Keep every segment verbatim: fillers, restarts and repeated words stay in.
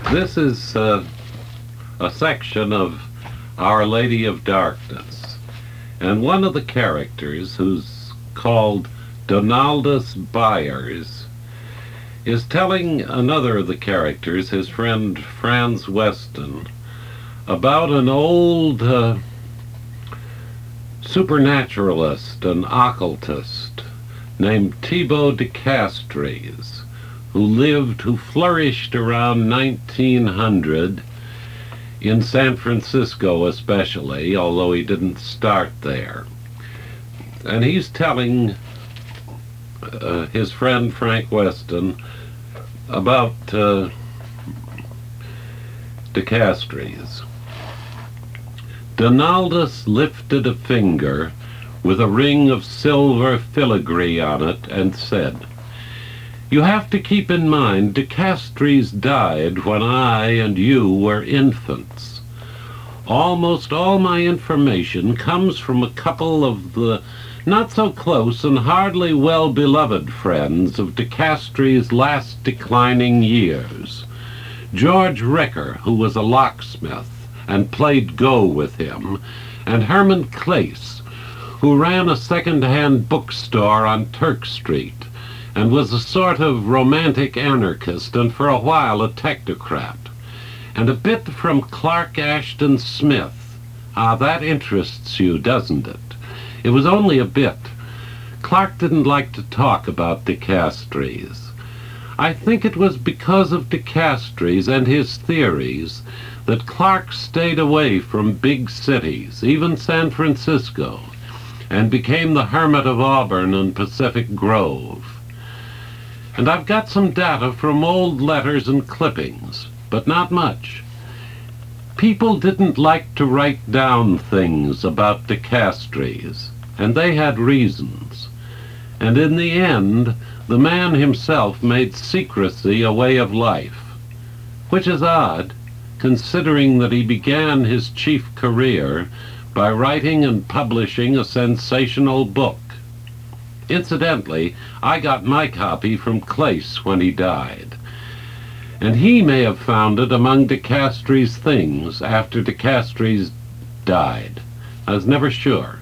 This is uh, a section of Our Lady of Darkness, and one of the characters, who's called Donaldus Byers, is telling another of the characters, his friend Franz Weston, about an old uh, supernaturalist and occultist named Thibaut de Castries, who lived, who flourished around nineteen hundred in San Francisco especially, although he didn't start there. And he's telling uh, his friend Frank Weston about uh, de Castries. Donaldus lifted a finger with a ring of silver filigree on it and said, "You have to keep in mind de Castries died when I and you were infants. Almost all my information comes from a couple of the not-so-close and hardly well-beloved friends of de Castries' last declining years. George Ricker, who was a locksmith and played Go with him, and Herman Clace, who ran a second-hand bookstore on Turk Street, and was a sort of romantic anarchist and for a while a technocrat. And a bit from Clark Ashton Smith. Ah, that interests you, doesn't it? It was only a bit. Clark didn't like to talk about de Castries. I think it was because of de Castries and his theories that Clark stayed away from big cities, even San Francisco, and became the hermit of Auburn and Pacific Grove. And I've got some data from old letters and clippings, but not much. People didn't like to write down things about de Castries, and they had reasons. And in the end, the man himself made secrecy a way of life, which is odd, considering that he began his chief career by writing and publishing a sensational book. Incidentally, I got my copy from Clace when he died, and he may have found it among de Castries' things after de Castries died. I was never sure.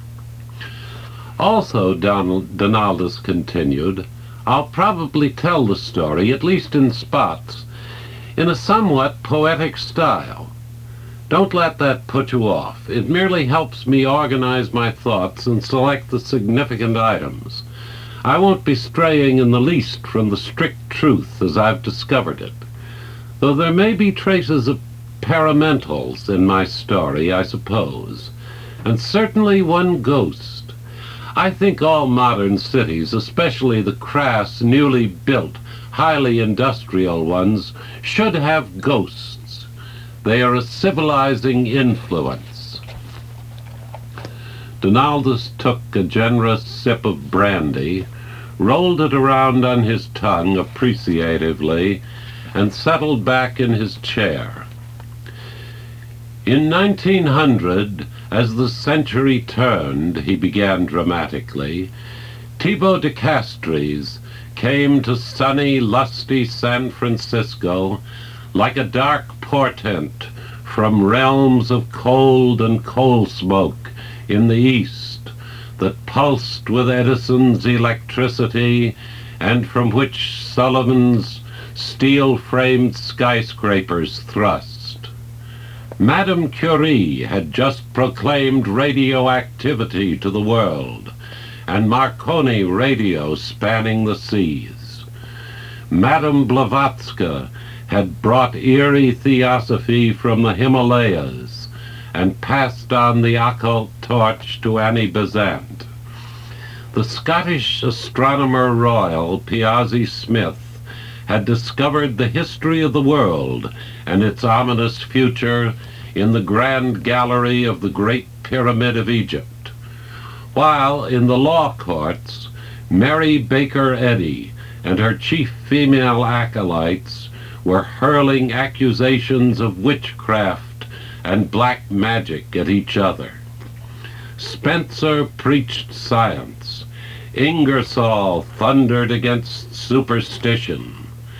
Also, Donald, Donaldus continued, I'll probably tell the story, at least in spots, in a somewhat poetic style. Don't let that put you off. It merely helps me organize my thoughts and select the significant items. I won't be straying in the least from the strict truth as I've discovered it, though there may be traces of paramentals in my story, I suppose, and certainly one ghost. I think all modern cities, especially the crass, newly built, highly industrial ones, should have ghosts. They are a civilizing influence. Donaldus took a generous sip of brandy, rolled it around on his tongue appreciatively, and settled back in his chair. In nineteen hundred, as the century turned, he began dramatically, Thibaut de Castries came to sunny, lusty San Francisco like a dark portent from realms of cold and coal smoke in the east that pulsed with Edison's electricity and from which Sullivan's steel-framed skyscrapers thrust. Madame Curie had just proclaimed radioactivity to the world, and Marconi radio spanning the seas. Madame Blavatsky had brought eerie theosophy from the Himalayas and passed on the occult torch to Annie Besant. The Scottish astronomer royal, Piazzi Smyth, had discovered the history of the world and its ominous future in the Grand Gallery of the Great Pyramid of Egypt, while in the law courts, Mary Baker Eddy and her chief female acolytes were hurling accusations of witchcraft and black magic at each other. Spencer preached science. Ingersoll thundered against superstition.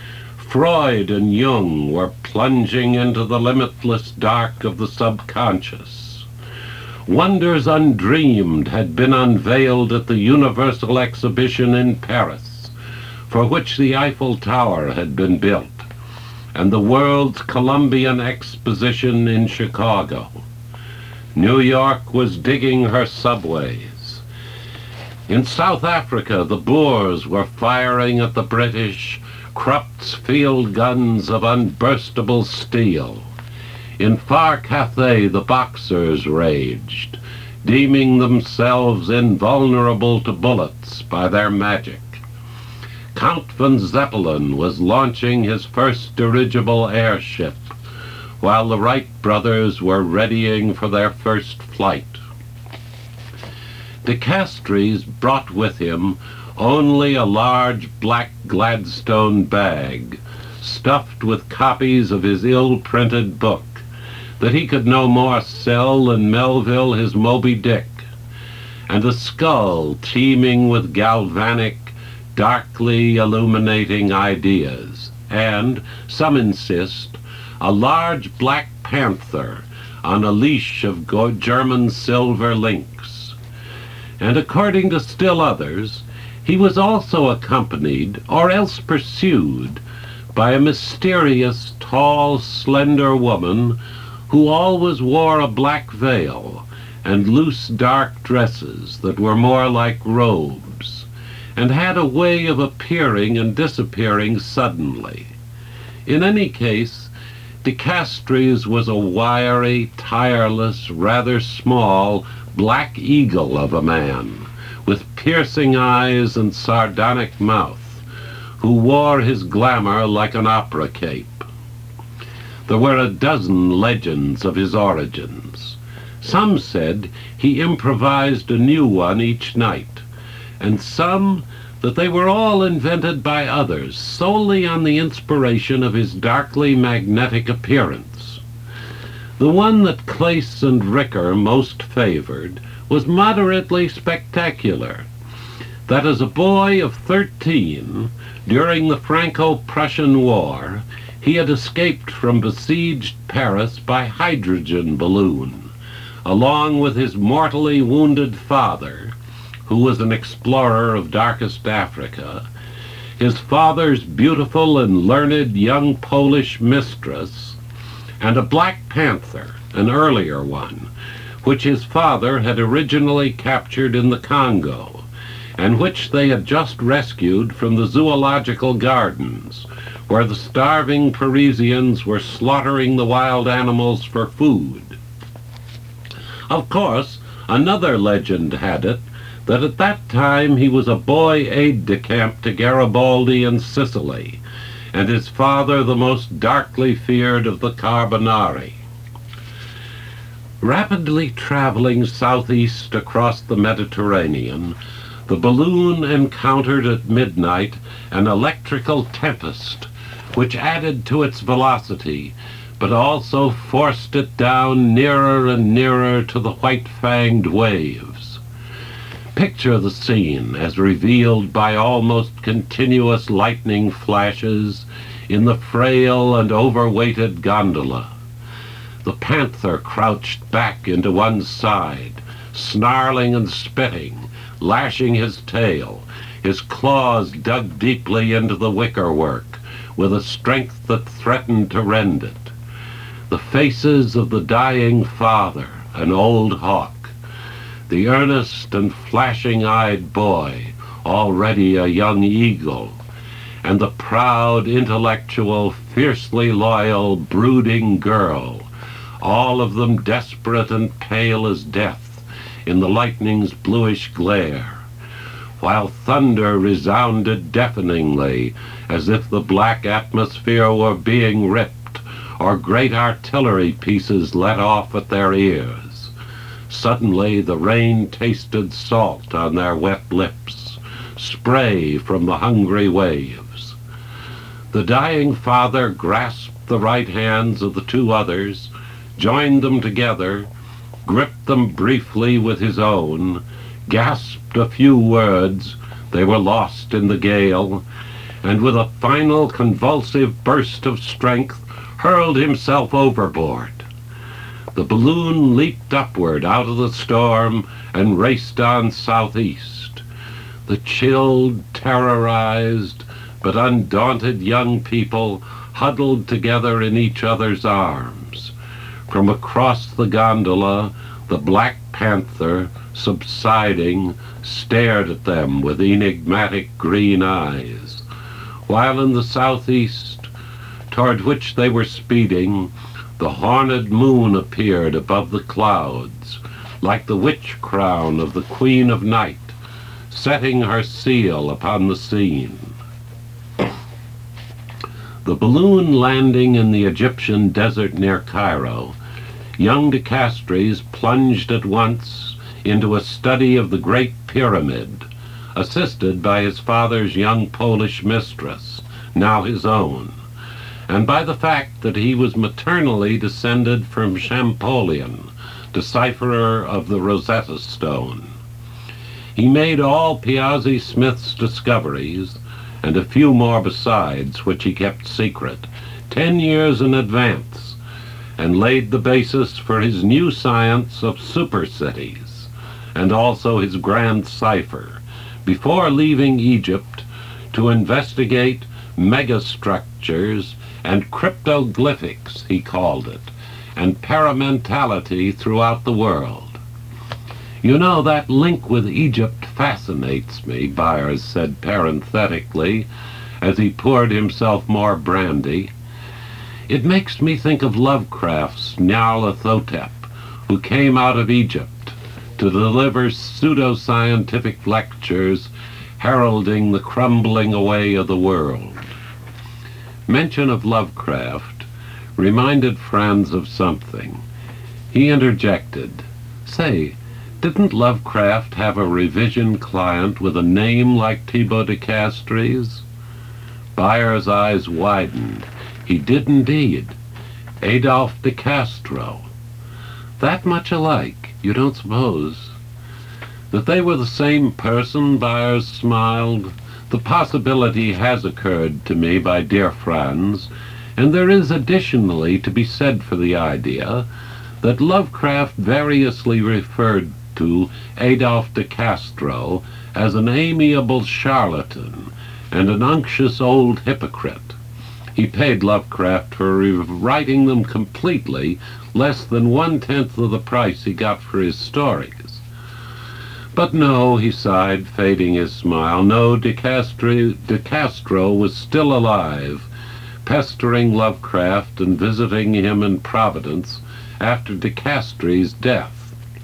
Freud and Jung were plunging into the limitless dark of the subconscious. Wonders undreamed had been unveiled at the Universal Exhibition in Paris, for which the Eiffel Tower had been built, and the World's Columbian Exposition in Chicago. New York was digging her subways. In South Africa, the Boers were firing at the British Krupp's field guns of unburstable steel. In far Cathay, the Boxers raged, deeming themselves invulnerable to bullets by their magic. Count von Zeppelin was launching his first dirigible airship, while the Wright brothers were readying for their first flight. De Castries brought with him only a large black Gladstone bag, stuffed with copies of his ill-printed book, that he could no more sell than Melville his Moby Dick, and a skull teeming with galvanic, darkly illuminating ideas, and, some insist, a large black panther on a leash of German silver lynx. And according to still others, he was also accompanied, or else pursued, by a mysterious, tall, slender woman who always wore a black veil and loose dark dresses that were more like robes, and had a way of appearing and disappearing suddenly. In any case, De Castries was a wiry, tireless, rather small, black eagle of a man, with piercing eyes and sardonic mouth, who wore his glamour like an opera cape. There were a dozen legends of his origins. Some said he improvised a new one each night, and some that they were all invented by others solely on the inspiration of his darkly magnetic appearance. The one that Claes and Ricker most favored was moderately spectacular, that as a boy of thirteen, during the Franco-Prussian War, he had escaped from besieged Paris by hydrogen balloon, along with his mortally wounded father, who was an explorer of darkest Africa, his father's beautiful and learned young Polish mistress, and a black panther, an earlier one, which his father had originally captured in the Congo, and which they had just rescued from the zoological gardens, where the starving Parisians were slaughtering the wild animals for food. Of course, another legend had it that at that time he was a boy aide-de-camp to Garibaldi in Sicily, and his father the most darkly feared of the Carbonari. Rapidly traveling southeast across the Mediterranean, the balloon encountered at midnight an electrical tempest, which added to its velocity, but also forced it down nearer and nearer to the white-fanged waves. Picture the scene as revealed by almost continuous lightning flashes in the frail and overweighted gondola. The panther crouched back into one side, snarling and spitting, lashing his tail, his claws dug deeply into the wickerwork with a strength that threatened to rend it. The faces of the dying father, an old hawk, the earnest and flashing-eyed boy, already a young eagle, and the proud, intellectual, fiercely loyal, brooding girl, all of them desperate and pale as death in the lightning's bluish glare, while thunder resounded deafeningly as if the black atmosphere were being ripped, or great artillery pieces let off at their ears. Suddenly the rain tasted salt on their wet lips, spray from the hungry waves. The dying father grasped the right hands of the two others, joined them together, gripped them briefly with his own, gasped a few words, they were lost in the gale, and with a final convulsive burst of strength hurled himself overboard. The balloon leaped upward out of the storm and raced on southeast. The chilled, terrorized, but undaunted young people huddled together in each other's arms. From across the gondola, the Black Panther, subsiding, stared at them with enigmatic green eyes, while in the southeast, toward which they were speeding, the horned moon appeared above the clouds, like the witch crown of the Queen of Night, setting her seal upon the scene. The balloon landing in the Egyptian desert near Cairo, young De Castries plunged at once into a study of the Great Pyramid, assisted by his father's young Polish mistress, now his own, and by the fact that he was maternally descended from Champollion, decipherer of the Rosetta Stone. He made all Piazzi Smyth's discoveries, and a few more besides, which he kept secret, ten years in advance, and laid the basis for his new science of supercities, and also his grand cipher, before leaving Egypt to investigate megastructures and cryptoglyphics, he called it, and paramentality throughout the world. You know, that link with Egypt fascinates me, Byers said parenthetically, as he poured himself more brandy. It makes me think of Lovecraft's Nyarlathotep, who came out of Egypt to deliver pseudoscientific lectures heralding the crumbling away of the world. Mention of Lovecraft reminded Franz of something. He interjected, "Say, didn't Lovecraft have a revision client with a name like Thibaut de Castries?" Byers' eyes widened. He did indeed. Adolphe de Castro. That much alike, you don't suppose? That they were the same person, Byers smiled. The possibility has occurred to me, my dear Franz, and there is additionally to be said for the idea that Lovecraft variously referred to Adolphe de Castro as an amiable charlatan and an unctuous old hypocrite. He paid Lovecraft for rewriting them completely less than one-tenth of the price he got for his stories. But no, he sighed, fading his smile, no, De Castro, De Castro was still alive, pestering Lovecraft and visiting him in Providence after De Castries' death.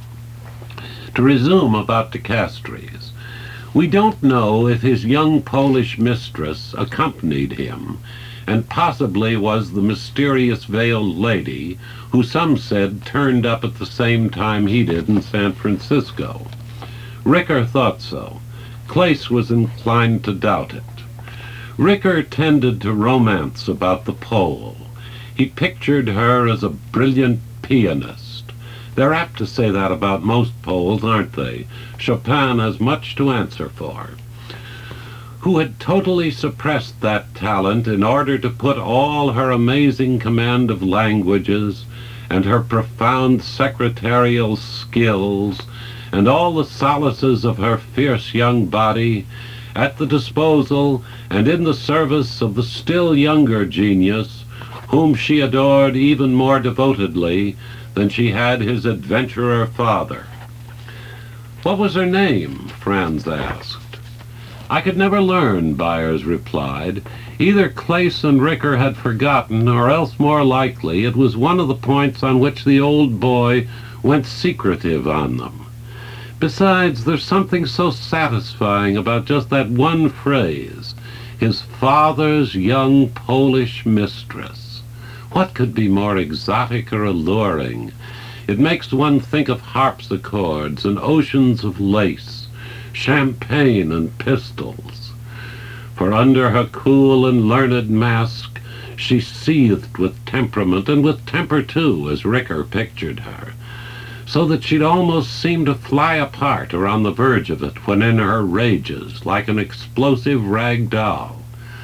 To resume about De Castries, we don't know if his young Polish mistress accompanied him, and possibly was the mysterious veiled lady who some said turned up at the same time he did in San Francisco. Ricker thought so. Claes was inclined to doubt it. Ricker tended to romance about the Pole. He pictured her as a brilliant pianist. They're apt to say that about most Poles, aren't they? Chopin has much to answer for. Who had totally suppressed that talent in order to put all her amazing command of languages and her profound secretarial skills and all the solaces of her fierce young body at the disposal and in the service of the still younger genius, whom she adored even more devotedly than she had his adventurer father. "What was her name?" Franz asked. "I could never learn," Byers replied. Either Claes and Ricker had forgotten, or else more likely it was one of the points on which the old boy went secretive on them. Besides, there's something so satisfying about just that one phrase, his father's young Polish mistress. What could be more exotic or alluring? It makes one think of harpsichords and oceans of lace, champagne and pistols. For under her cool and learned mask, she seethed with temperament, and with temper too, as Ricker pictured her, so that she'd almost seem to fly apart or on the verge of it when in her rages, like an explosive rag doll.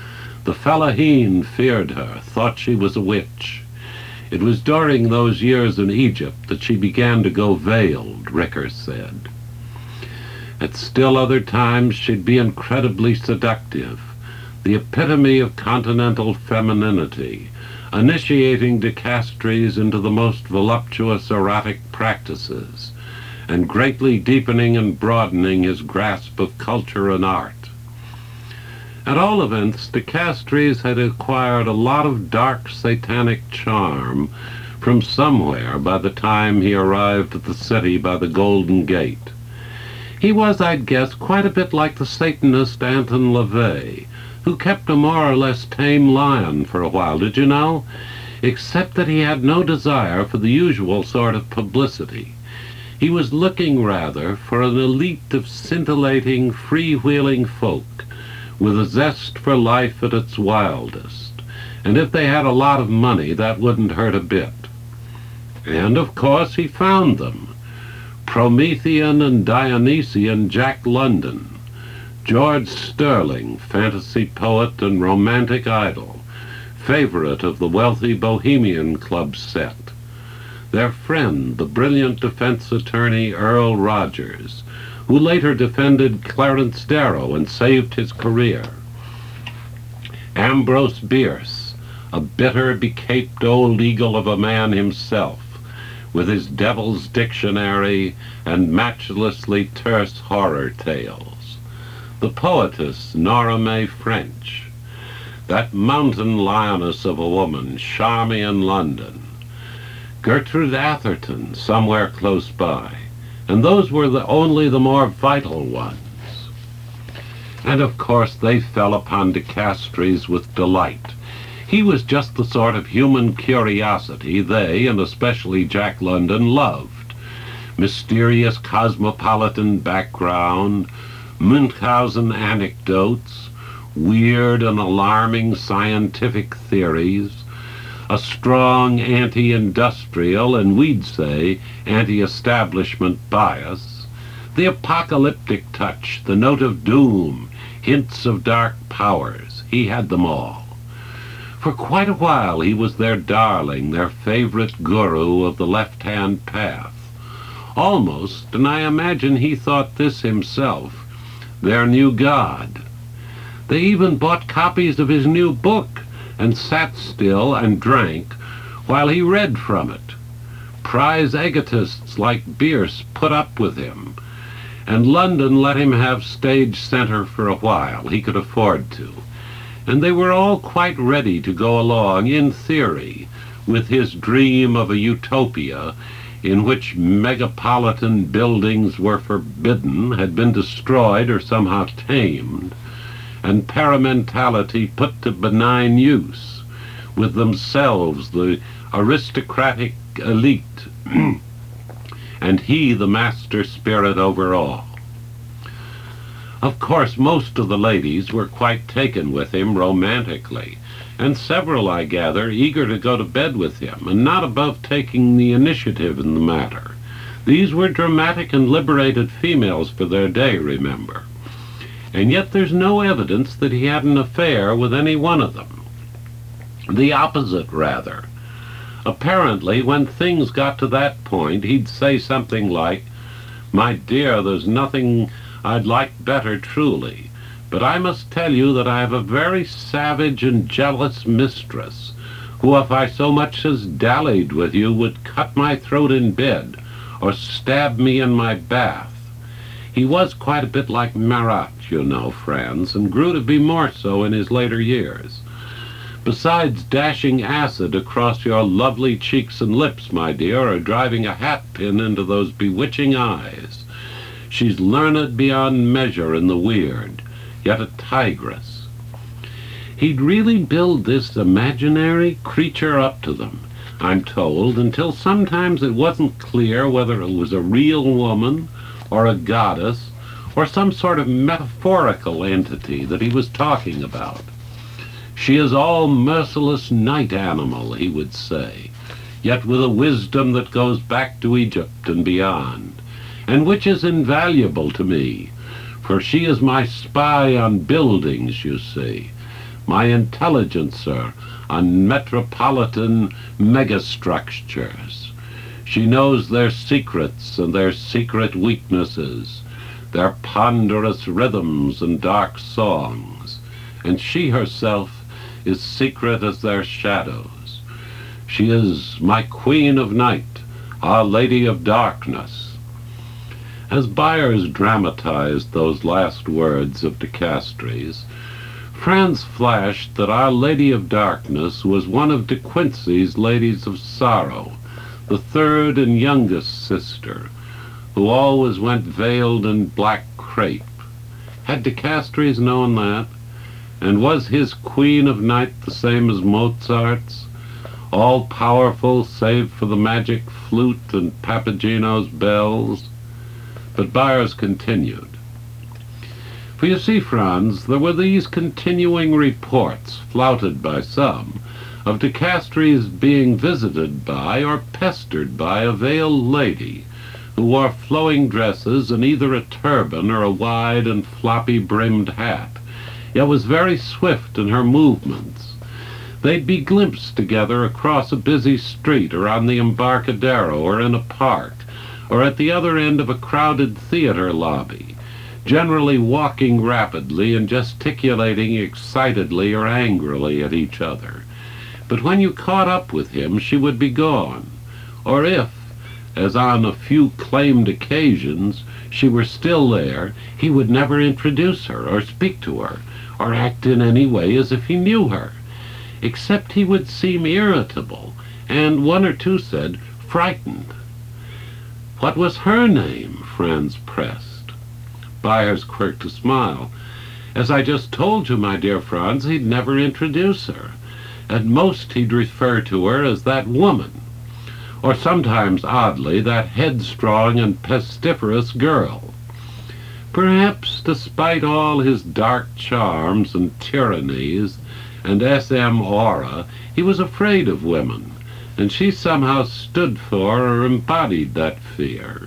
The fellaheen feared her, thought she was a witch. It was during those years in Egypt that she began to go veiled, Ricker said. At still other times she'd be incredibly seductive, the epitome of continental femininity, initiating De Castries into the most voluptuous erotic practices, and greatly deepening and broadening his grasp of culture and art. At all events, De Castries had acquired a lot of dark satanic charm from somewhere by the time he arrived at the city by the Golden Gate. He was, I'd guess, quite a bit like the Satanist Anton LaVey, who kept a more or less tame lion for a while, did you know? Except that he had no desire for the usual sort of publicity. He was looking rather for an elite of scintillating, freewheeling folk, with a zest for life at its wildest, and if they had a lot of money, that wouldn't hurt a bit. And, of course, he found them. Promethean and Dionysian Jack London, George Sterling, fantasy poet and romantic idol, favorite of the wealthy Bohemian Club set, their friend, the brilliant defense attorney Earl Rogers, who later defended Clarence Darrow and saved his career. Ambrose Bierce, a bitter, becaped old eagle of a man himself, with his Devil's Dictionary and matchlessly terse horror tales. The poetess Nora May French, that mountain lioness of a woman, Charmian London, Gertrude Atherton, somewhere close by, and those were the, only the more vital ones. And of course they fell upon De Castries with delight. He was just the sort of human curiosity they, and especially Jack London, loved. Mysterious cosmopolitan background, Munchausen anecdotes, weird and alarming scientific theories, a strong anti-industrial, and we'd say anti-establishment bias, the apocalyptic touch, the note of doom, hints of dark powers. He had them all. For quite a while he was their darling, their favorite guru of the left-hand path. Almost, and I imagine he thought this himself, their new god. They even bought copies of his new book and sat still and drank while he read from it. Prize egotists like Bierce put up with him, and London let him have stage center for a while. He could afford to. And they were all quite ready to go along, in theory, with his dream of a utopia in which megapolitan buildings were forbidden, had been destroyed or somehow tamed, and paramentality put to benign use, with themselves the aristocratic elite, and he the master spirit over all. Of course, most of the ladies were quite taken with him romantically, and several, I gather, eager to go to bed with him, and not above taking the initiative in the matter. These were dramatic and liberated females for their day, remember. And yet there's no evidence that he had an affair with any one of them. The opposite, rather. Apparently, when things got to that point, he'd say something like, "My dear, there's nothing I'd like better, truly, but I must tell you that I have a very savage and jealous mistress, who, if I so much as dallied with you, would cut my throat in bed, or stab me in my bath." He was quite a bit like Marat, you know, Franz, and grew to be more so in his later years. Besides dashing acid across your lovely cheeks and lips, my dear, or driving a hat-pin into those bewitching eyes, she's learned beyond measure in the weird, yet a tigress. He'd really build this imaginary creature up to them, I'm told, until sometimes it wasn't clear whether it was a real woman or a goddess or some sort of metaphorical entity that he was talking about. "She is all merciless night animal," he would say, yet with a wisdom that goes back to Egypt and beyond, and which is invaluable to me, for she is my spy on buildings, you see, my intelligencer on metropolitan megastructures. She knows their secrets and their secret weaknesses, their ponderous rhythms and dark songs, and she herself is secret as their shadows. She is my Queen of Night, our Lady of Darkness. As Byers dramatized those last words of De Castries, Franz flashed that Our Lady of Darkness was one of De Quincey's Ladies of Sorrow, the third and youngest sister, who always went veiled in black crape. Had De Castries known that? And was his Queen of Night the same as Mozart's, all-powerful save for the magic flute and Papagino's bells? But Byers continued. For you see, Franz, there were these continuing reports, flouted by some, of De Castries being visited by or pestered by a veiled lady who wore flowing dresses and either a turban or a wide and floppy-brimmed hat, yet was very swift in her movements. They'd be glimpsed together across a busy street or on the Embarcadero or in a park or at the other end of a crowded theater lobby, generally walking rapidly and gesticulating excitedly or angrily at each other. But when you caught up with him, she would be gone. Or if, as on a few claimed occasions, she were still there, he would never introduce her or speak to her or act in any way as if he knew her, except he would seem irritable and, one or two said, frightened. What was her name? Franz pressed. Byers quirked a smile. As I just told you, my dear Franz, he'd never introduce her. At most he'd refer to her as that woman, or sometimes, oddly, that headstrong and pestiferous girl. Perhaps, despite all his dark charms and tyrannies and S M aura, he was afraid of women, and she somehow stood for or embodied that fear.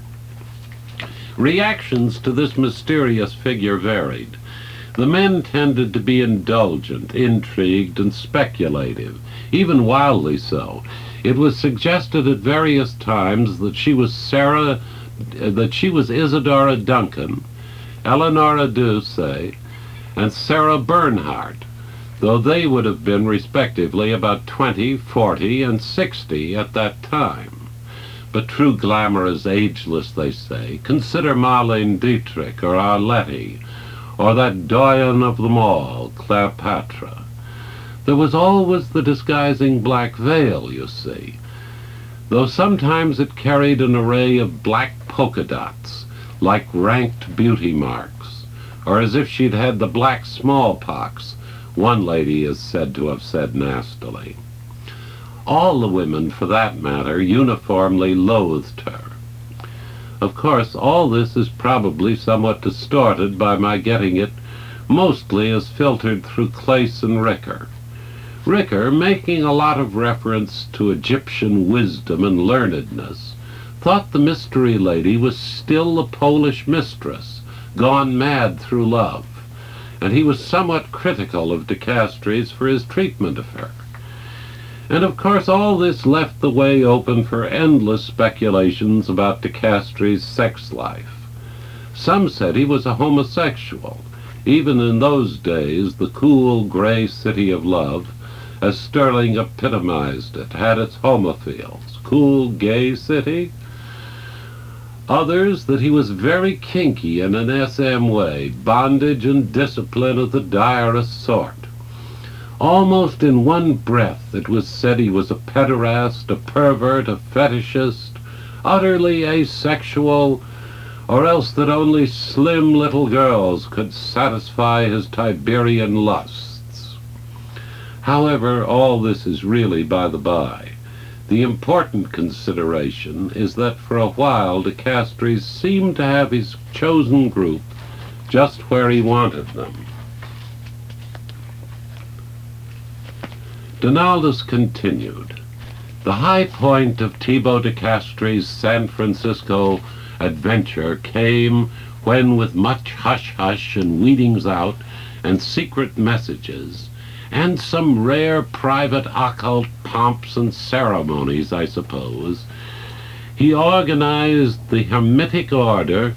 Reactions to this mysterious figure varied. The men tended to be indulgent, intrigued, and speculative, even wildly so. It was suggested at various times that she was Sarah, that she was Isadora Duncan, Eleonora Duse, and Sarah Bernhardt, though they would have been respectively about twenty, forty, and sixty at that time. But true glamour is ageless, they say. Consider Marlene Dietrich or Arletty, or that doyen of them all, Cleopatra. There was always the disguising black veil, you see, though sometimes it carried an array of black polka dots, like ranked beauty marks, or as if she'd had the black smallpox, one lady is said to have said nastily. All the women, for that matter, uniformly loathed her. Of course, all this is probably somewhat distorted by my getting it mostly as filtered through Claes and Ricker. Ricker, making a lot of reference to Egyptian wisdom and learnedness, thought the mystery lady was still a Polish mistress, gone mad through love, and he was somewhat critical of De Castries for his treatment of her. And of course all this left the way open for endless speculations about De Castries' sex life. Some said he was a homosexual. Even in those days, the cool, gray city of love, as Sterling epitomized it, had its homophiles. Cool, gay city? Others that he was very kinky in an S M way, bondage and discipline of the direst sort. Almost in one breath it was said he was a pederast, a pervert, a fetishist, utterly asexual, or else that only slim little girls could satisfy his Tiberian lusts. However, all this is really by the by. The important consideration is that for a while De Castries seemed to have his chosen group just where he wanted them. Donaldus continued. The high point of Thibaut de Castries' San Francisco adventure came when, with much hush-hush and weedings out and secret messages, and some rare private occult pomps and ceremonies, I suppose, he organized the Hermetic Order.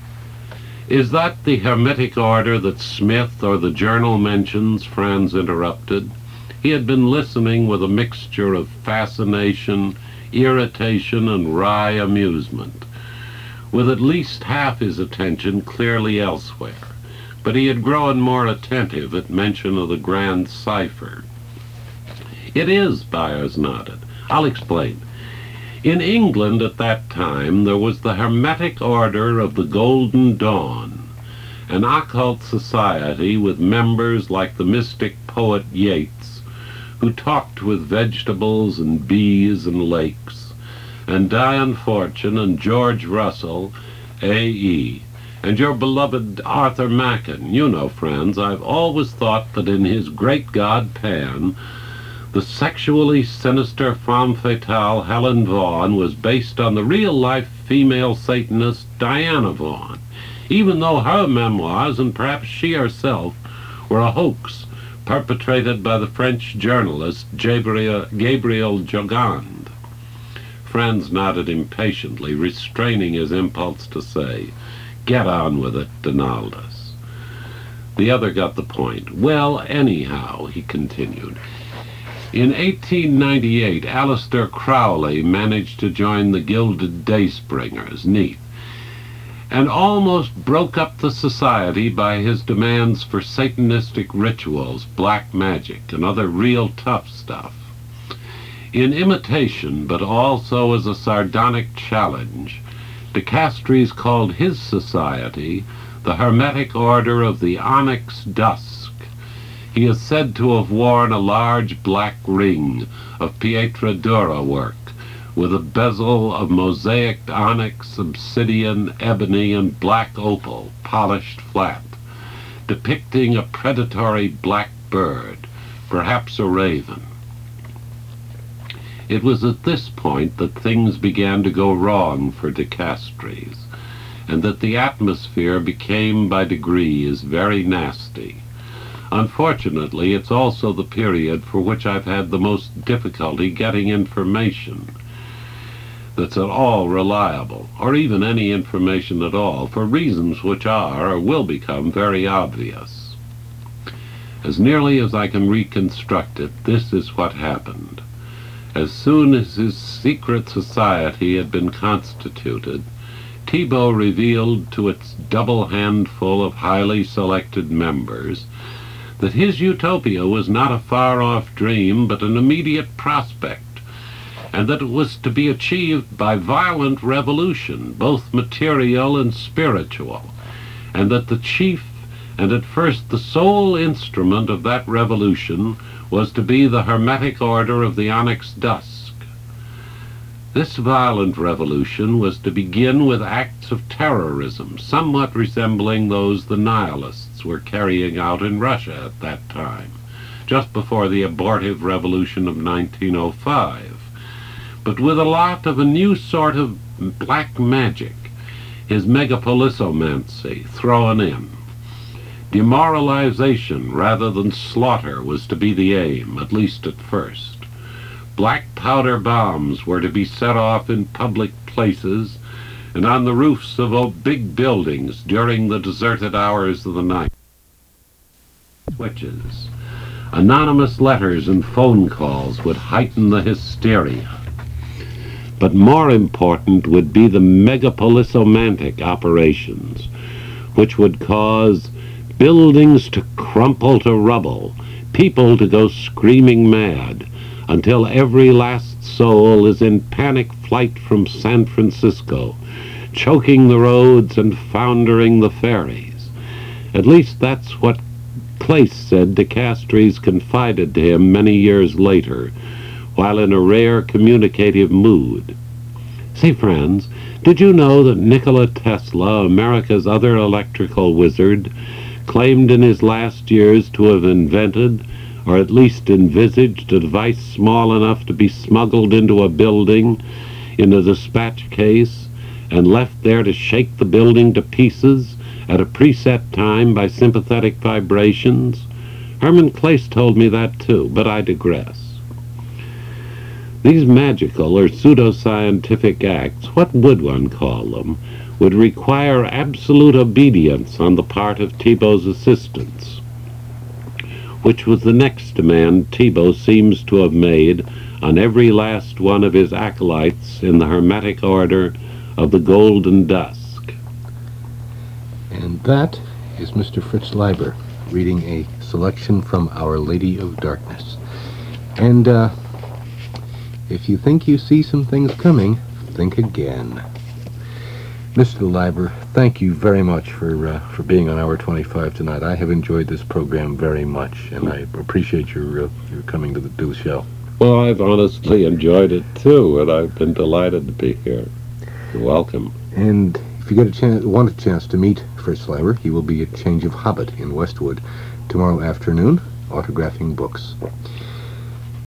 Is that the Hermetic Order that Smith or the Journal mentions? Franz interrupted. He had been listening with a mixture of fascination, irritation, and wry amusement, with at least half his attention clearly elsewhere. But he had grown more attentive at mention of the grand cipher. It is, Byers nodded. I'll explain. In England at that time there was the Hermetic Order of the Golden Dawn, an occult society with members like the mystic poet Yeats, who talked with vegetables and bees and lakes, and Diane Fortune and George Russell, A E, and your beloved Arthur Machen. You know, friends, I've always thought that in his great god Pan, the sexually sinister femme fatale Helen Vaughan was based on the real-life female Satanist Diana Vaughan, even though her memoirs, and perhaps she herself, were a hoax perpetrated by the French journalist Gabriel, Gabriel Jogand. Franz nodded impatiently, restraining his impulse to say, "Get on with it, Donaldus." The other got the point. "Well, anyhow," he continued, in eighteen ninety-eight, Aleister Crowley managed to join the Gilded Dayspringers, neat, and almost broke up the society by his demands for Satanistic rituals, black magic, and other real tough stuff. In imitation, but also as a sardonic challenge, De Castries called his society the Hermetic Order of the Onyx Dusk. He is said to have worn a large black ring of Pietra Dura work, with a bezel of mosaic onyx, obsidian, ebony, and black opal, polished flat, depicting a predatory black bird, perhaps a raven. It was at this point that things began to go wrong for De Castries, and that the atmosphere became by degrees very nasty. Unfortunately, it's also the period for which I've had the most difficulty getting information that's at all reliable, or even any information at all, for reasons which are or will become very obvious. As nearly as I can reconstruct it, this is what happened. As soon as his secret society had been constituted, Thibault revealed to its double handful of highly selected members that his utopia was not a far-off dream, but an immediate prospect, and that it was to be achieved by violent revolution, both material and spiritual, and that the chief and at first the sole instrument of that revolution was to be the Hermetic Order of the Onyx Dusk. This violent revolution was to begin with acts of terrorism, somewhat resembling those the Nihilists were carrying out in Russia at that time, just before the abortive revolution of nineteen oh five, but with a lot of a new sort of black magic, his megapolissomancy, thrown in. Demoralization rather than slaughter was to be the aim, at least at first. Black powder bombs were to be set off in public places and on the roofs of old big buildings during the deserted hours of the night. Switches, anonymous letters and phone calls would heighten the hysteria. But more important would be the megapolissomantic operations, which would cause buildings to crumple to rubble, people to go screaming mad, until every last soul is in panic flight from San Francisco, choking the roads and foundering the ferries. At least that's what Clace said De Castries confided to him many years later, while in a rare communicative mood. Say, friends, did you know that Nikola Tesla, America's other electrical wizard, claimed in his last years to have invented, or at least envisaged, a device small enough to be smuggled into a building in a dispatch case and left there to shake the building to pieces at a preset time by sympathetic vibrations? Herman Clace told me that too, but I digress. These magical or pseudoscientific acts, what would one call them, would require absolute obedience on the part of Thibault's assistants, which was the next demand Thibault seems to have made on every last one of his acolytes in the Hermetic Order of the Golden Dusk. And that is Mister Fritz Leiber reading a selection from Our Lady of Darkness. And uh, if you think you see some things coming, think again. Mister Leiber, thank you very much for uh, for being on Hour twenty-five tonight. I have enjoyed this program very much, and I appreciate your uh, your coming to the, to the show. Well, I've honestly enjoyed it too, and I've been delighted to be here. You're welcome. And if you get a chance, want a chance to meet Fritz Leiber, he will be at Change of Hobbit in Westwood tomorrow afternoon, autographing books.